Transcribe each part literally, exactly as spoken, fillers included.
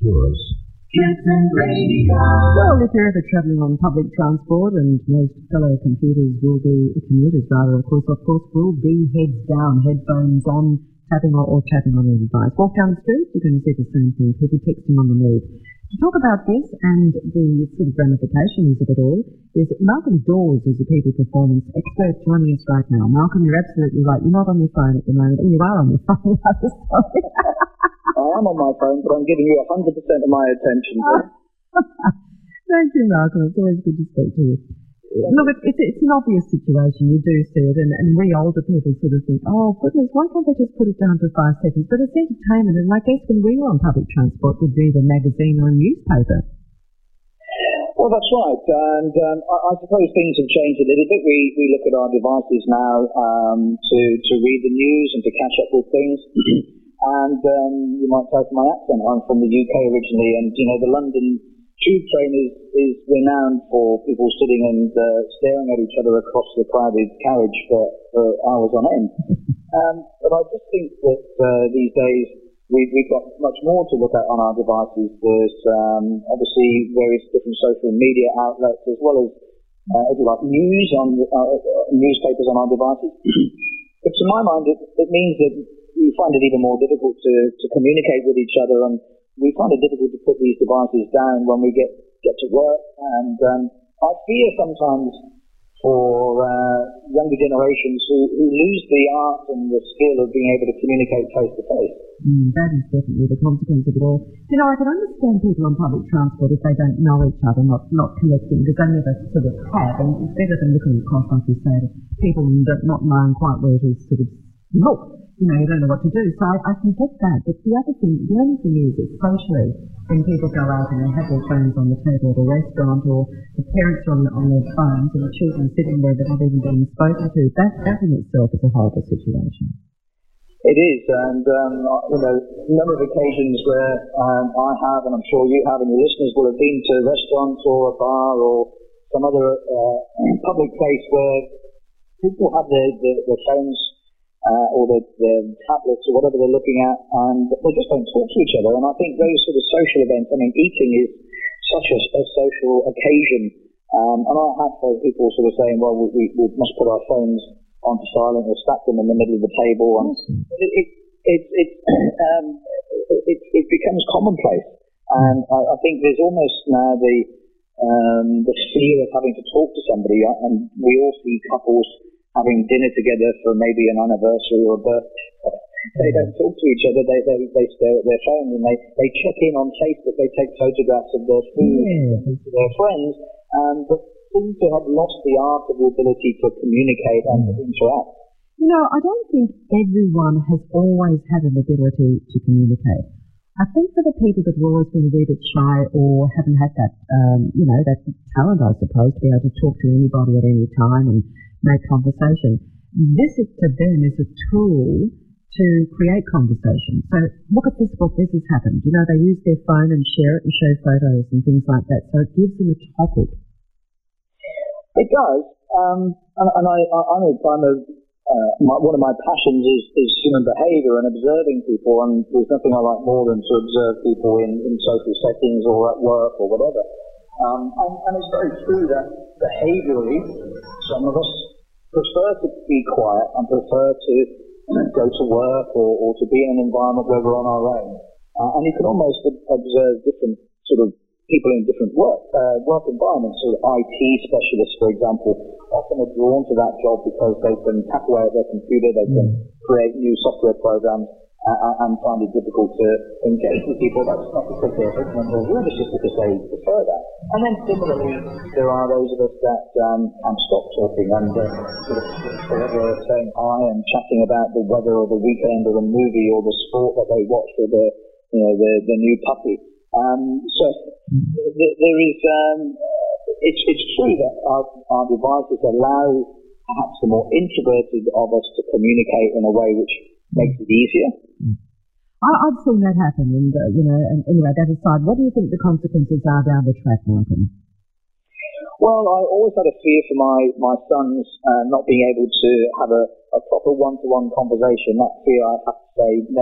Yours. Kitten Radio. Well, if you're ever travelling on public transport, and most fellow computers will be, commuters rather, of course, of course, will be heads down, headphones on, tapping or, or tapping on a device. Walk down the street, you're going to see the same thing, people texting on the move. To talk about this and the sort of ramifications of it all is Malcolm Dawes, who's a people performance expert, joining us right now. Malcolm, you're absolutely right. You're not on your phone at the moment. Oh, you are on your phone. Sorry. I am on my phone, but I'm giving you one hundred percent of my attention. Thank you, Malcolm. It's always good to speak to you. Look, it's, it's an obvious situation. You do see it, and, and we older people sort of think, oh, goodness, why can't they just put it down for five seconds? But it's entertainment, and I guess when we were on public transport, we'd read a magazine or a newspaper. Well, that's right, and um, I, I suppose things have changed a little bit. We we look at our devices now um, to, to read the news and to catch up with things. And um, you might tell from my accent, I'm from the U K originally, and, you know, the London tube train is, is renowned for people sitting and uh, staring at each other across the crowded carriage for, for hours on end. Um, but I just think that uh, these days we, we've got much more to look at on our devices. There's um, obviously various different social media outlets, as well as, uh, if you like, news on uh, newspapers on our devices. But to my mind, it, it means that we find it even more difficult to, to communicate with each other, and we find it difficult to put these devices down when we get, get to work. And um, I fear sometimes for uh, younger generations who, who lose the art and the skill of being able to communicate face to face. Mm, that is definitely the consequence of it all. You know, I can understand people on public transport if they don't know each other, not, not connecting, because they never sort of have, and it's better than looking across, like you say, to people and not knowing quite where to sort of look. You know, you don't know what to do. So I, I can get that. But the other thing, the only thing is, it's socially, when people go out and they have their phones on the table at a restaurant, or the parents are on, on their phones and the children sitting there that haven't even been spoken to, that, that in itself is a horrible situation. It is, and um, you know, a number of occasions where um, I have, and I'm sure you have, and your listeners will have been to restaurants or a bar or some other uh, public place where people have their, their, their phones Uh, or the, the tablets or whatever they're looking at, and they just don't talk to each other. And I think those sort of social events, I mean, eating is such a, a social occasion. Um, and I have heard people sort of saying, well, we, we, we must put our phones onto silent or stack them in the middle of the table. And it, it, it, it, um, it, it becomes commonplace. And I, I think there's almost now the, um, the fear of having to talk to somebody, and we all see couples having dinner together for maybe an anniversary or a birthday. They don't talk to each other, they, they, they stare at their phone, and they, they check in on Facebook, they take photographs of their food yeah. to their friends, um, but seem to have lost the art of the ability to communicate and to interact. You know, I don't think everyone has always had an ability to communicate. I think for the people that have always been a wee bit shy or haven't had that, um, you know, that talent, I suppose, to be able to talk to anybody at any time and make conversation, this is to them is a tool to create conversation. So look at this, what this has happened. You know, they use their phone and share it and show photos and things like that. So it gives them a topic. It does. Um, and, and I, I, I'm a, I'm a uh, my, one of my passions is, is human behaviour and observing people, and there's nothing I like more than to observe people in, in social settings or at work or whatever. Um, and, and it's very true that behaviourally, some of us prefer to be quiet and prefer to go to work or, or to be in an environment where we're on our own. Uh, and you can almost observe different sort of people in different work uh, work environments. So I T specialists, for example, often are drawn to that job because they can tap away at their computer, they can create new software programs, uh, and find it difficult to engage with people. That's not because they're ignorant or rude, it's just because they prefer that. And then similarly, there are those of us that um, can stop talking and uh, sort of forever saying hi and chatting about the weather or the weekend or the movie or the sport that they watched or the, you know, the, the new puppy. Um, so th- there is, um, it's, it's true that our, our devices allow perhaps the more introverted of us to communicate in a way which makes it easier. I, I've seen that happen, and uh, you know. And anyway, that aside, what do you think the consequences are down the track, Malcolm? Well, I always had a fear for my my sons uh, not being able to have a, a proper one-to-one conversation. That fear, I have to say, never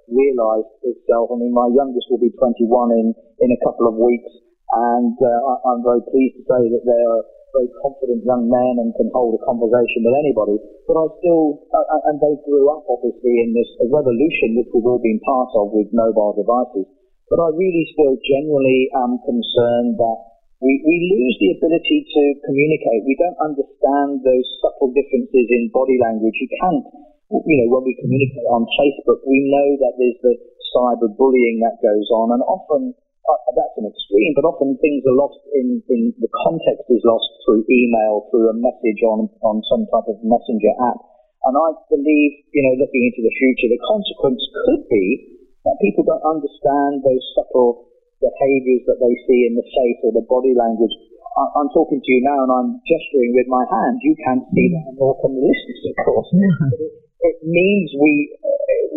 realised itself. I mean, my youngest will be twenty-one in, in a couple of weeks, and uh, I, I'm very pleased to say that they are very confident young men and can hold a conversation with anybody. But I still, uh, and they grew up obviously in this revolution which we've all been part of with mobile devices. But I really still genuinely am concerned that we, we lose the ability to communicate. We don't understand those subtle differences in body language. You can't, you know, when we communicate on Facebook, we know that there's the cyberbullying that goes on, and often Uh, that's an extreme, but often things are lost in, in the context is lost through email, through a message on, on some type of messenger app. And I believe, you know, looking into the future, the consequence could be that people don't understand those subtle behaviors that they see in the face or the body language. I, I'm talking to you now and I'm gesturing with my hand. You can't see that, nor can the listeners, of course. But it, it means we... Uh,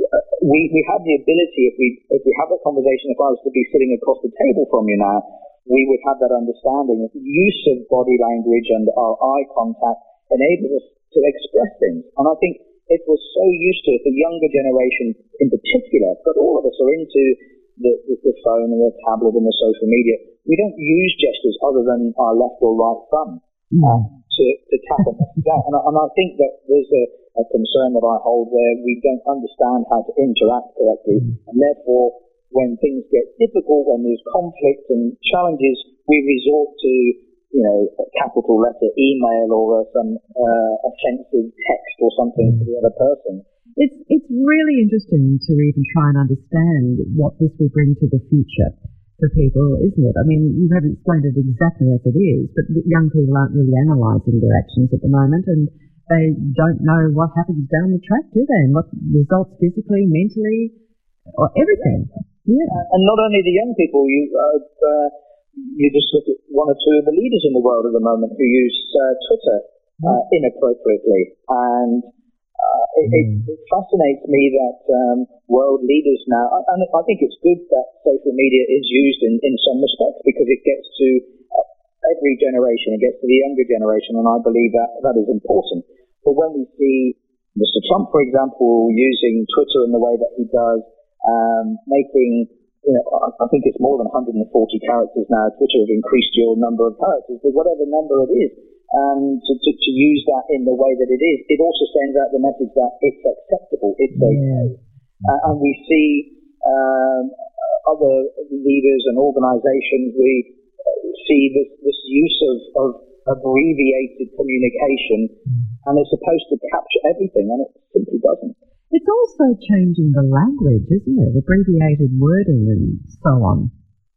We we have the ability, if we if we have a conversation, if I was to be sitting across the table from you now, we would have that understanding. The use of body language and our eye contact enables us to express things. And I think if we're so used to it, the younger generation in particular, but all of us are into the, the, the phone and the tablet and the social media, we don't use gestures other than our left or right thumb uh, to, to tap a message out. And I, and I think that there's a a concern that I hold where we don't understand how to interact correctly, and therefore when things get difficult, when there's conflict and challenges, we resort to, you know, a capital letter email or some uh, offensive text or something to the other person. It's it's really interesting to even try and understand what this will bring to the future for people, isn't it? I mean, you haven't explained it exactly as it is, but young people aren't really analysing their actions at the moment, and they don't know what happens down the track, do they? And what results physically, mentally, or everything. Yeah. Uh, and not only the young people, you uh, uh, you just look at one or two of the leaders in the world at the moment who use uh, Twitter uh, inappropriately. And uh, it, mm. it, it fascinates me that um, world leaders now, and I think it's good that social media is used in, in some respects because it gets to uh, every generation, it gets to the younger generation, and I believe that that is important. But when we see Mister Trump, for example, using Twitter in the way that he does, um, making, you know, I, I think it's more than one hundred forty characters now. Twitter have increased your number of characters, but whatever number it is, um, to, to, to use that in the way that it is, it also sends out the message that it's acceptable, it's okay. Yeah. Uh, and we see um, other leaders and organizations, we see this, this use of, of abbreviated communication, and it's supposed to capture everything, and it simply doesn't. It's also changing the language, isn't it? Abbreviated wording and so on.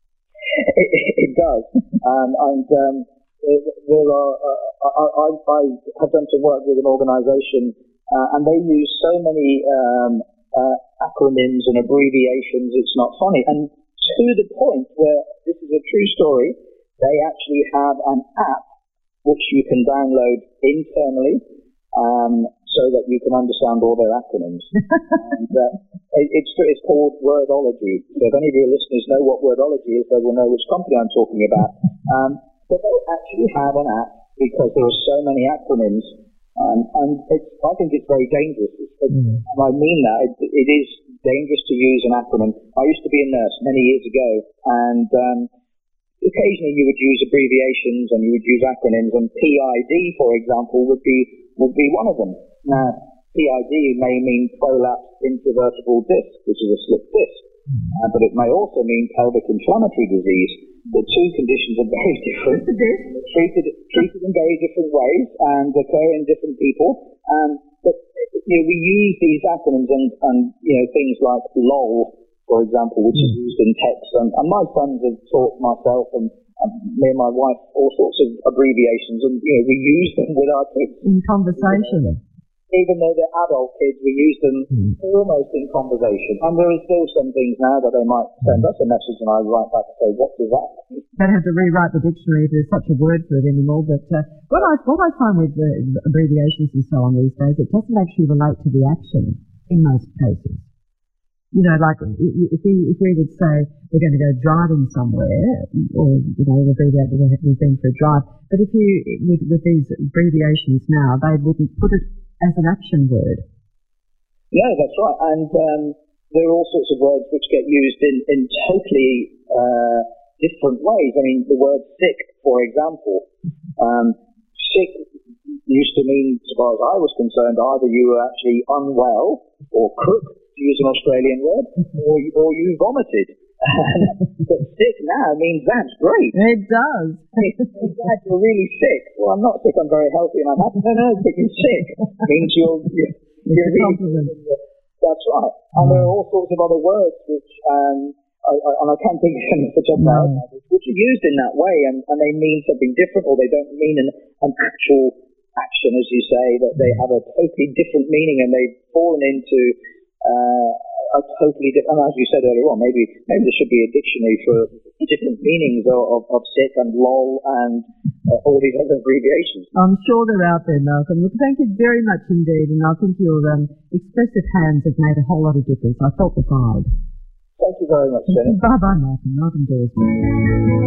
It, it does. um, and um, there are, uh, I, I, I have done some work with an organisation, uh, and they use so many um, uh, acronyms and abbreviations, it's not funny. And to the point where, this is a true story, they actually have an app which you can download internally, um, so that you can understand all their acronyms. and, uh, it, it's it's called Wordology. So if any of your listeners know what Wordology is, they will know which company I'm talking about. Um, but they actually have an app because there are so many acronyms, um, and it's, I think it's very dangerous. It's, it, mm. And I mean that. It, it is dangerous to use an acronym. I used to be a nurse many years ago, and um, occasionally you would use abbreviations and you would use acronyms, and P I D, for example, would be would be one of them. Now, P I D may mean prolapsed intravertebral disc, which is a slip disc, uh, but it may also mean pelvic inflammatory disease. The two conditions are very different, treated treated in very different ways and occur in different people. Um, but you know, we use these acronyms and, and you know things like LOL, for example, which is used in text. And, and my sons have taught myself and Um, me and my wife all sorts of abbreviations, and you know we use them with our kids in conversation. Even though they're adult kids, we use them mm. almost in conversation. And there are still some things now that they might send us a message, and I write back and say, "What does that mean?" Don't have to rewrite the dictionary if there's such a word for it anymore. But uh, what I what I find with the abbreviations and so on these days, it doesn't actually relate to the action in most cases. You know, like if we if we would say we're going to go driving somewhere, or you know, abbreviate we've been for a drive. But if you with, with these abbreviations now, they wouldn't put it as an action word. Yeah, that's right. And um, there are all sorts of words which get used in, in totally uh, different ways. I mean, the word sick, for example, um, sick used to mean, as far as I was concerned, either you were actually unwell or crook, to use an Australian word, or, or you vomited. But sick now means that's great. It does. It's glad you're really sick. Well, I'm not sick, I'm very healthy and I'm happy. No, no, but you're sick. It means you're, you're, you're really sick. That's right. And there are all sorts of other words which, um, I, I, and I can't think of any off the top of my head now, which are used in that way, and, and they mean something different, or they don't mean an, an actual action, as you say, that they have a totally different meaning, and they've fallen into uh, a totally different, and as you said earlier on, maybe maybe there should be a dictionary for different meanings of, of, of sick and lol and uh, all these other abbreviations. I'm sure they're out there, Malcolm. Look, thank you very much indeed, and I think your um, expressive hands have made a whole lot of difference. I felt the vibe. Thank you very much, Jenny. Bye-bye, Malcolm. Malcolm Dawes.